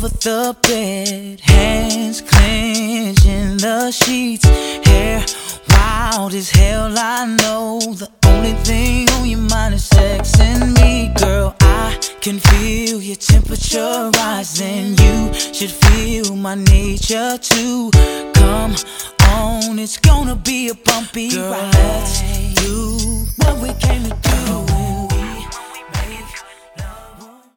over the bed, hands clenching the sheets, hair wild as hell. I know the only thing on your mind is sex and me. Girl, I can feel your temperature rising. You should feel my nature too. Come on, it's gonna be a bumpy ride. Let's do what we came to do.